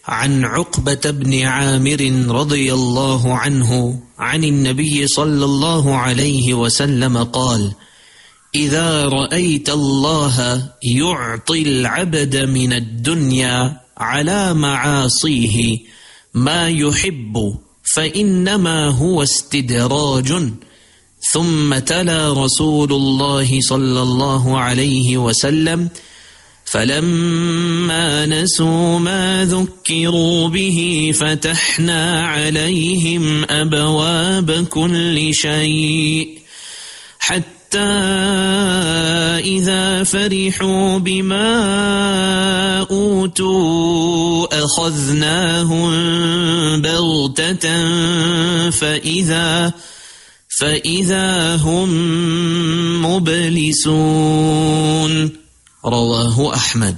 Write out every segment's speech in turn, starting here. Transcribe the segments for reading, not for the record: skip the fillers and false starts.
عن عقبة بن عامر رضي الله عنه عن النبي صلى الله عليه وسلم قال: إذا رأيت الله يعطي العبد من الدنيا على معاصيه ما يحب فإنما هو استدراج. ثم تلا رسول الله صلى الله عليه وسلم: فلما نسوا ما ذكروا به فتحنا عليهم أبواب كل شيء حتى إذا فرحوا بما أوتوا أخذناهم بغتة فإذا هم مبلسون. رواه أحمد.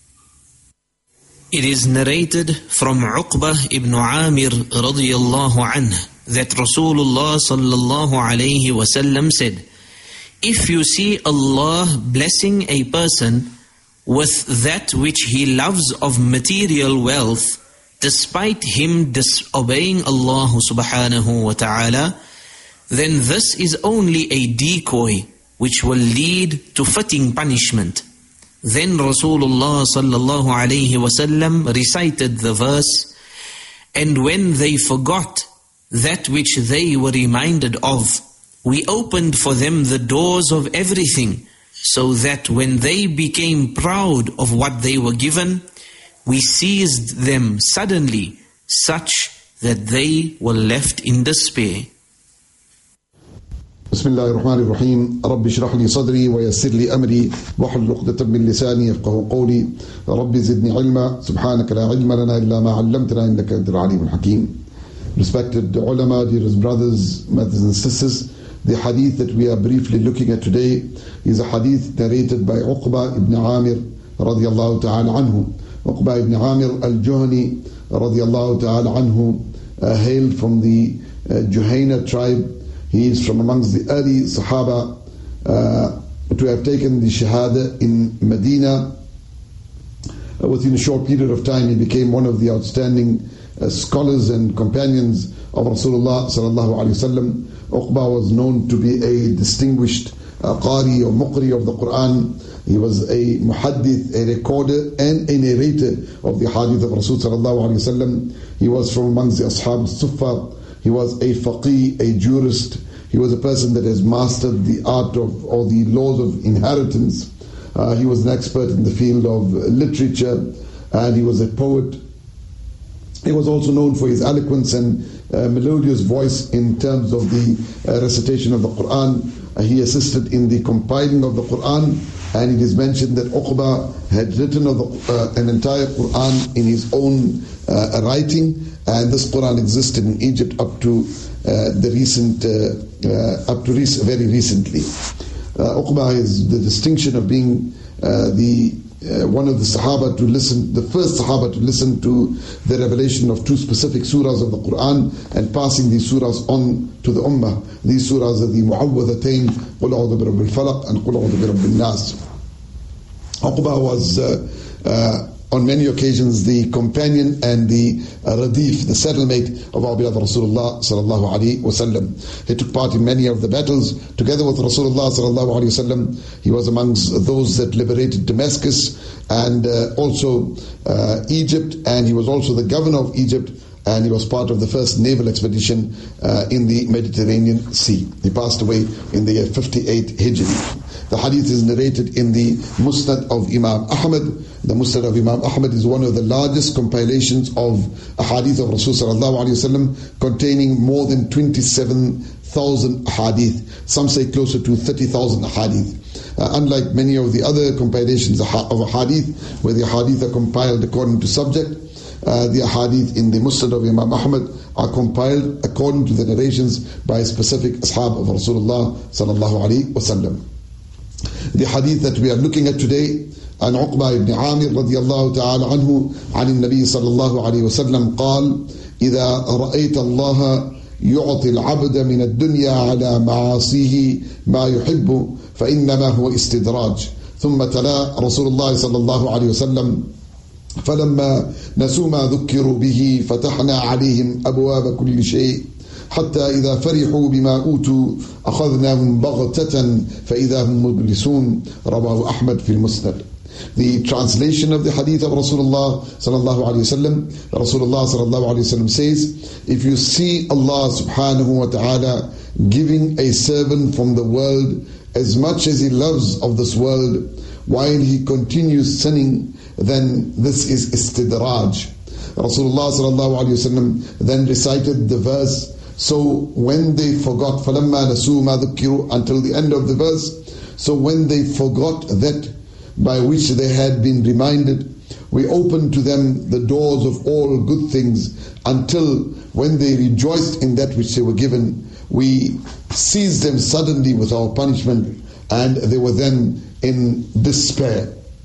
It is narrated from Uqbah ibn Amir radiyallahu anhu that Rasulullah sallallahu alayhi wasallam said, if you see Allah blessing a person with that which he loves of material wealth, despite him disobeying Allah subhanahu wa ta'ala, then this is only a decoy which will lead to fitting punishment. Then Rasulullah sallallahu alayhi wasallam recited the verse, and when they forgot that which they were reminded of, we opened for them the doors of everything, so that when they became proud of what they were given, we seized them suddenly, such that they were left in despair. بسم الله الرحمن الرحيم. رب اشرح لي صدري ويسر لي أمري واحلل عقدة من لساني يفقهوا قولي. رب زدني علما سبحانك لا علم لنا إلا ما علمتنا إنك أنت العليم الحكيم. Respected ulama, dearest brothers, mothers and sisters, the hadith that we are briefly looking at today is a hadith narrated by Uqbah ibn Amir radiyallahu ta'ala anhu. Uqbah ibn Amir al-Juhani radiyallahu ta'ala anhu hailed from the Juhayna tribe. He is from amongst the early Sahaba to have taken the Shahada in Medina. Within a short period of time, he became one of the outstanding scholars and companions of Rasulullah sallallahu alaihi wasallam. Uqbah was known to be a distinguished qari or muqri of the Quran. He was a muhaddith, a recorder and a narrator of the hadith of Rasul sallallahu alaihi wasallam. He was from amongst the Ashab al-Suffah. He was a faqih, a jurist. He was a person that has mastered the art of, or the laws of inheritance. He was an expert in the field of literature, and he was a poet. He was also known for his eloquence and melodious voice in terms of the recitation of the Quran. He assisted in the compiling of the Quran, and it is mentioned that Uqbah had written an entire Quran in his own writing, and this Quran existed in Egypt up to very recently. Uqbah is the distinction of being one of the Sahaba the first Sahaba to listen to the revelation of two specific surahs of the Quran and passing these surahs on to the Ummah. These surahs are the Mu'awwadhatayn, Qul a'udhu bi rabbil falaq and Qul a'udhu bi rabbil nas. Uqbah was on many occasions the companion and the radif, the saddlemate of our beloved Rasulullah sallallahu alaihi wasallam. He took part in many of the battles together with Rasulullah sallallahu alaihi wasallam. He was amongst those that liberated Damascus and also Egypt, and he was also the governor of Egypt, and he was part of the first naval expedition in the Mediterranean Sea. He passed away in the year 58 Hijri. The hadith is narrated in the Musnad of Imam Ahmad. The Musnad of Imam Ahmad is one of the largest compilations of hadith of Rasul sallallahu alaihi wasallam, containing more than 27,000 hadith. Some say closer to 30,000 hadith. Unlike many of the other compilations of hadith, where the hadith are compiled according to subject, the hadith in the Musnad of Imam Ahmad are compiled according to the narrations by specific ashab of Rasulullah sallallahu alaihi wasallam. The hadith that we are looking at today, عن عقبة بن عامر رضي الله تعالى عنه عن النبي صلى الله عليه وسلم قال: إذا رأيت الله يعطي العبد من الدنيا على معاصيه ما يحب فإنما هو استدراج. ثم تلا رسول الله صلى الله عليه وسلم: فلما نسوا ما ذكروا به فتحنا عليهم أبواب كل شيء حتى إذا فرحوا بما أوتوا أخذناهم بغتة فإذا هم مبلسون. رواه أحمد في المسند. The translation of the hadith of Rasulullah sallallahu alaihi wasallam. Rasulullah sallallahu alaihi wasallam says, if you see Allah subhanahu wa ta'ala giving a servant from the world as much as he loves of this world, while he continues sinning, then this is istidraj. Rasulullah sallallahu alaihi wasallam then recited the verse. So when they forgot, فَلَمَّا نَسُوا مَا ذُكِّرُوا, until the end of the verse. So when they forgot that by which they had been reminded, we opened to them the doors of all good things, until when they rejoiced in that which they were given, we seized them suddenly with our punishment, and they were then in despair.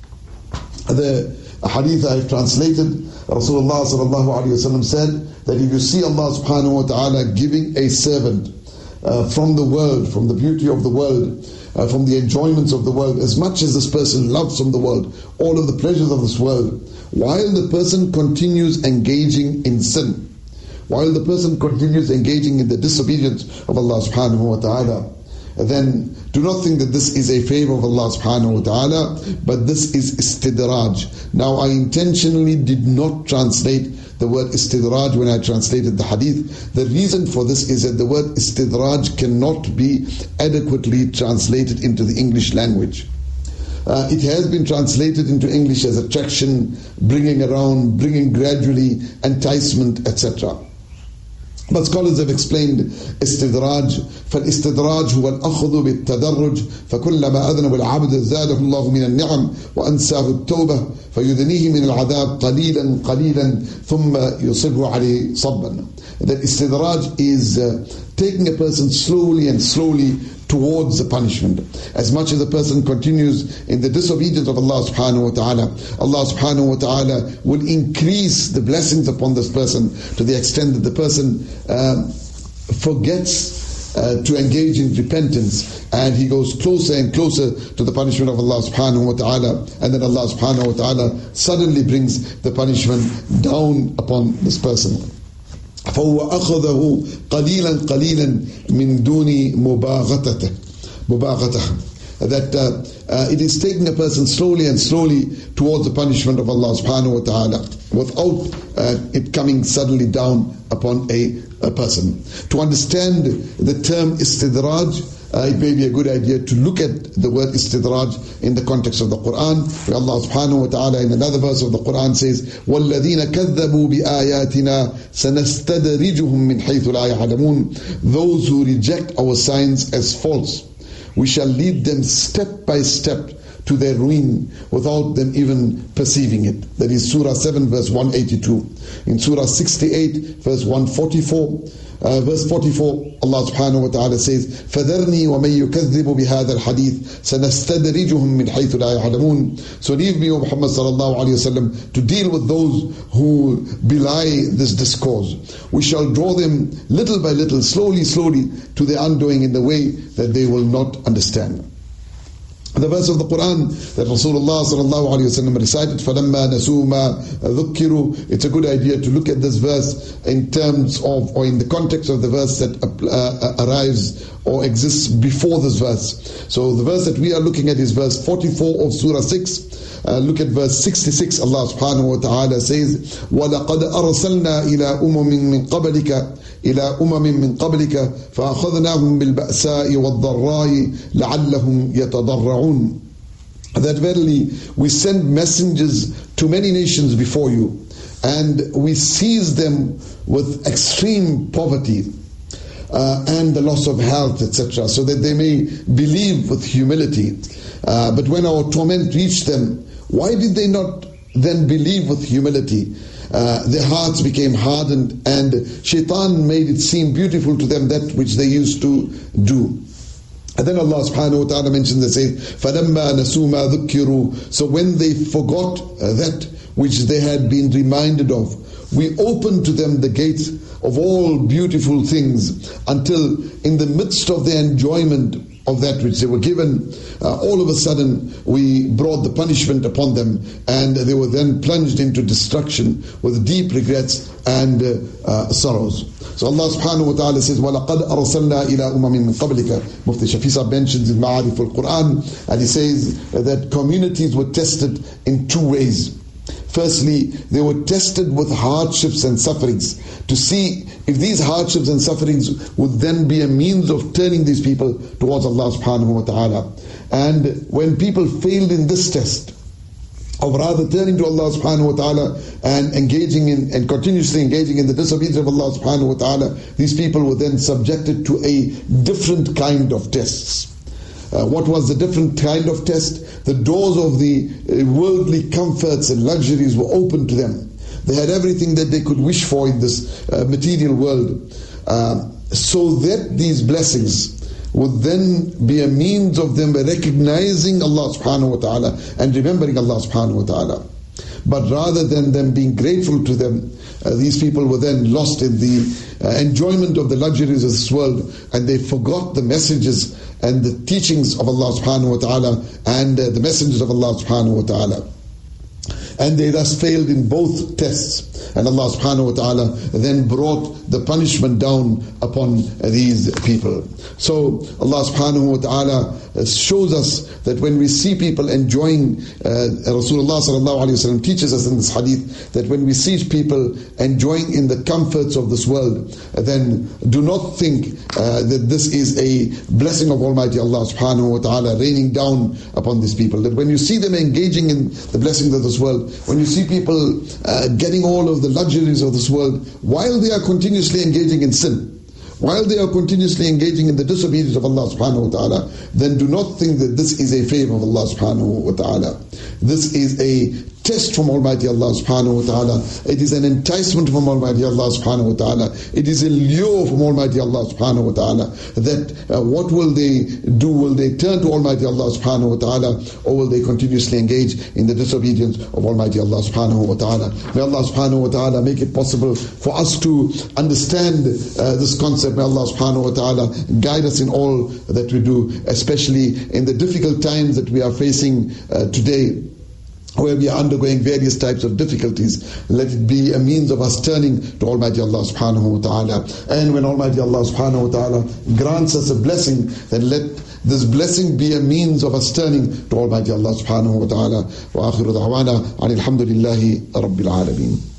The hadith I have translated, Rasulullah sallallahu alaihi wasallam said that if you see Allah subhanahu wa ta'ala giving a servant from the world, from the beauty of the world, from the enjoyments of the world, as much as this person loves from the world, all of the pleasures of this world, while the person continues engaging in sin, while the person continues engaging in the disobedience of Allah subhanahu wa ta'ala, then do not think that this is a favor of Allah subhanahu wa ta'ala, but this is istidraj. Now I intentionally did not translate the word istidraj when I translated the hadith. The reason for this is that the word istidraj cannot be adequately translated into the English language. It has been translated into English as attraction, bringing around, bringing gradually, enticement, etc. But scholars have explained استدراج. فالاستدراج هو الأخذ بالتدرج فكلما أذنب العبد زاده الله من النعم وأنساه التوبة فيدنيه من العذاب قليلا قليلا ثم يصبه عليه صبا. That istidraj is taking a person slowly and slowly towards the punishment. As much as the person continues in the disobedience of Allah subhanahu wa ta'ala, Allah subhanahu wa ta'ala will increase the blessings upon this person to the extent that the person forgets to engage in repentance, and he goes closer and closer to the punishment of Allah subhanahu wa ta'ala, and then Allah subhanahu wa ta'ala suddenly brings the punishment down upon this person. فهو أخذه قليلا قليلا من دون مباغته. That it is taking a person slowly and slowly towards the punishment of Allah subhanahu wa ta'ala without it coming suddenly down upon a person. To understand the term istidraj, it may be a good idea to look at the word istidraj in the context of the Quran, where Allah subhanahu wa ta'ala in another verse of the Quran says, وَالَّذِينَ كَذَّبُوا بِآيَاتِنَا سَنَسْتَدْرِجُهُم مِّنْ حَيْثُ لَا يَعْلَمُونَ. Those who reject our signs as false, we shall lead them step by step to their ruin without them even perceiving it. That is Surah 7 verse 182. In Surah 68 verse 144, verse 44, Allah subhanahu wa ta'ala says, فَذَرْنِي وَمَنْ يُكَذِّبُ بِهَذَا الْحَدِيثِ سَنَسْتَدْرِجُهُم مِّنْ حَيْثُ لَا يَعْلَمُونَ. So leave me, O Muhammad sallallahu alayhi wa sallam, to deal with those who belie this discourse. We shall draw them little by little, slowly, slowly, to their undoing in the way that they will not understand. The verse of the Quran that Rasulullah sallallahu alayhi wa sallam recited, فَلَمَّا نَسُوا مَا ذُكِّرُوا. It's a good idea to look at this verse in terms of, or in the context of the verse that arrives or exists before this verse. So the verse that we are looking at is verse 44 of Surah 6. Look at verse 66. Allah subhanahu wa ta'ala says, وَلَقَدْ أَرْسَلْنَا إِلَىٰ أُمَمٍ مِّن قَبْلِكَ فَأَخَذْنَاهُمْ بِالْبَأْسَاءِ وَالضَّرَّاءِ لَعَلَّهُمْ يَتَضَرَّعُونَ. That verily we send messengers to many nations before you, and we seize them with extreme poverty and the loss of health, etc., so that they may believe with humility. But when our torment reached them, why did they not then believe with humility? Their hearts became hardened, and shaitan made it seem beautiful to them that which they used to do. And then Allah subhanahu wa ta'ala mentions and says, فَلَمَّا نَسُوا مَا ذُكِّرُوا. So when they forgot that which they had been reminded of, we opened to them the gates of all beautiful things, until in the midst of their enjoyment, of that which they were given, all of a sudden we brought the punishment upon them, and they were then plunged into destruction with deep regrets and sorrows. So Allah subhanahu wa ta'ala says, وَلَقَدْ أَرْسَلْنَا إِلَىٰ أُمَمٍ مِّن قَبْلِكَ. Mufti Shafisa mentions in Ma'arif al-Quran, and he says that communities were tested in two ways. Firstly, they were tested with hardships and sufferings to see if these hardships and sufferings would then be a means of turning these people towards Allah subhanahu wa ta'ala. And when people failed in this test, of rather turning to Allah subhanahu wa ta'ala and engaging in and continuously engaging in the disobedience of Allah subhanahu wa ta'ala, these people were then subjected to a different kind of tests. What was the different kind of test? The doors of the worldly comforts and luxuries were open to them. They had everything that they could wish for in this material world. So that these blessings would then be a means of them recognizing Allah subhanahu wa ta'ala and remembering Allah subhanahu wa ta'ala. But rather than them being grateful to them, these people were then lost in the enjoyment of the luxuries of this world, and they forgot the messages and the teachings of Allah subhanahu wa ta'ala and the messengers of Allah subhanahu wa ta'ala. And they thus failed in both tests. And Allah subhanahu wa ta'ala then brought the punishment down upon these people. So Allah subhanahu wa ta'ala shows us that when we see people enjoying, Rasulullah sallallahu alayhi wa sallam teaches us in this hadith, that when we see people enjoying in the comforts of this world, then do not think that this is a blessing of Almighty Allah subhanahu wa ta'ala raining down upon these people. That when you see them engaging in the blessings of this world, when you see people getting all of the luxuries of this world, while they are continuously engaging in sin, while they are continuously engaging in the disobedience of Allah subhanahu wa ta'ala, then do not think that this is a favor of Allah subhanahu wa ta'ala. This is a test from Almighty Allah subhanahu wa ta'ala. It is an enticement from Almighty Allah subhanahu wa ta'ala. It is a lure from Almighty Allah subhanahu wa ta'ala, that what will they do? Will they turn to Almighty Allah subhanahu wa ta'ala, or will they continuously engage in the disobedience of Almighty Allah subhanahu wa ta'ala? May Allah subhanahu wa ta'ala make it possible for us to understand this concept. May Allah subhanahu wa ta'ala guide us in all that we do, especially in the difficult times that we are facing today, where we are undergoing various types of difficulties. Let it be a means of us turning to Almighty Allah subhanahu wa ta'ala. And when Almighty Allah subhanahu wa ta'ala grants us a blessing, then let this blessing be a means of us turning to Almighty Allah subhanahu wa ta'ala. Wa akhiru da'wana alhamdulillahi rabbil alameen.